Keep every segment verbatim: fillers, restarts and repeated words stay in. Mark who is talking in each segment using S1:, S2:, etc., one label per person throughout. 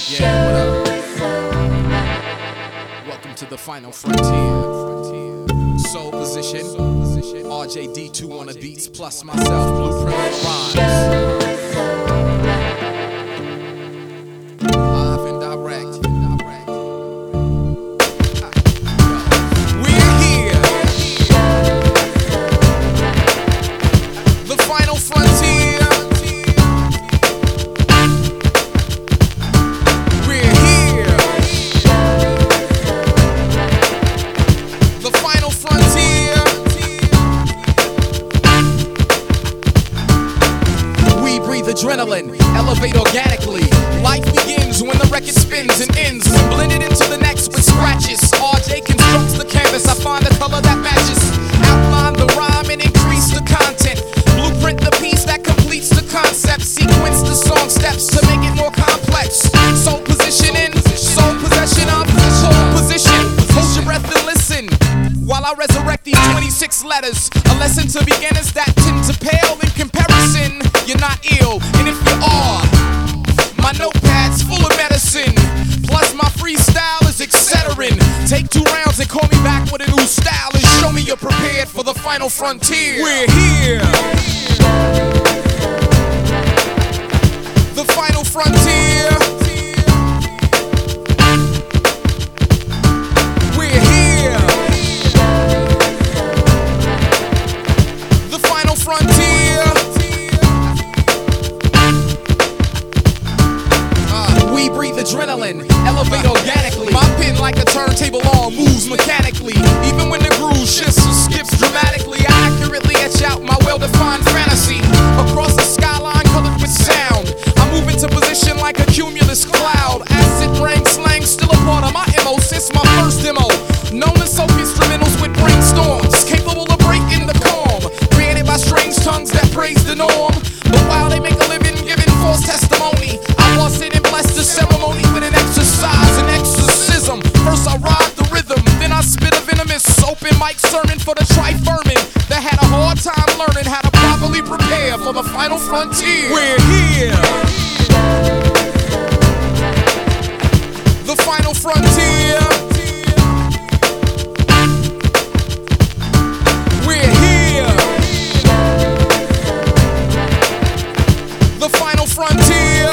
S1: Yeah, what up? Welcome to the final frontier. Soul position, R J D two on the beats, plus myself, Blueprint Rhymes. Live and direct. We're here. The final frontier. Adrenaline, elevate organically. Life begins when the record spins and ends. Blended into the next with scratches. R J constructs the canvas. I find a color that matches. Outline the rhyme and increase the content. Blueprint the piece that completes the concept. Sequence the song steps to make it more complex. Soul positioning, soul possession of soul position. Hold your breath and listen while I resurrect these twenty-six letters. A lesson to beginners that tend to pale in comparison. You're not ill, and if you are, my notepad's full of medicine. Plus my freestyle is etc. Take two rounds and call me back with a new style and show me you're prepared for the final frontier. We're here. The final frontier. We're here. The final frontier. Adrenaline, elevate organically. My pen like a turntable arm moves mechanically. Even when the groove shifts or skips dramatically, I accurately etch out my well-defined fantasy. Across the skyline colored with sound, I move into position like a cumulus cloud. Acid rain slang still a part of my M O since my first demo. Known as soap instrumentals with brainstorms, capable of breaking the calm. Created by strange tongues that praise the norm. But while they make a living giving false testimony, I bust it and bless the ceremony with an exercise, an exorcism. First I ride the rhythm, then I spit a venomous open mic sermon for the tri-vermin that had a hard time learning how to properly prepare for the final frontier. We're here. The final frontier. We're here. The final frontier.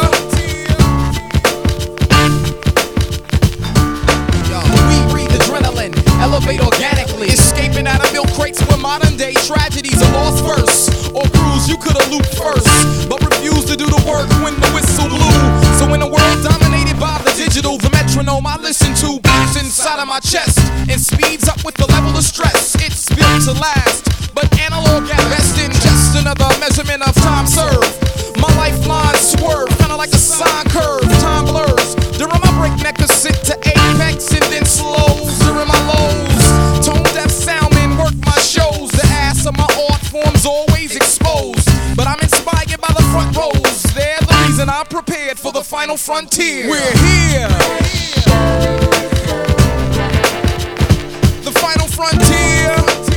S1: Elevate organically, escaping out of milk crates where modern day tragedies are lost first. Or crews you could've looped first, but refused to do the work when the whistle blew. So in a world dominated by the digital, the metronome I listen to beats inside of my chest and speeds up with the level of stress. It's built to last, but analog at best in just another measurement of time served. My lifeline swerve, kinda like a sine curve. Time blurs during my breakneck ascent to apex and then slows during my lows. Tone deaf soundmen work my shows. The ass of my art form's always exposed, but I'm inspired by the front rows. They're the reason I'm prepared for the final frontier. We're here. The final frontier.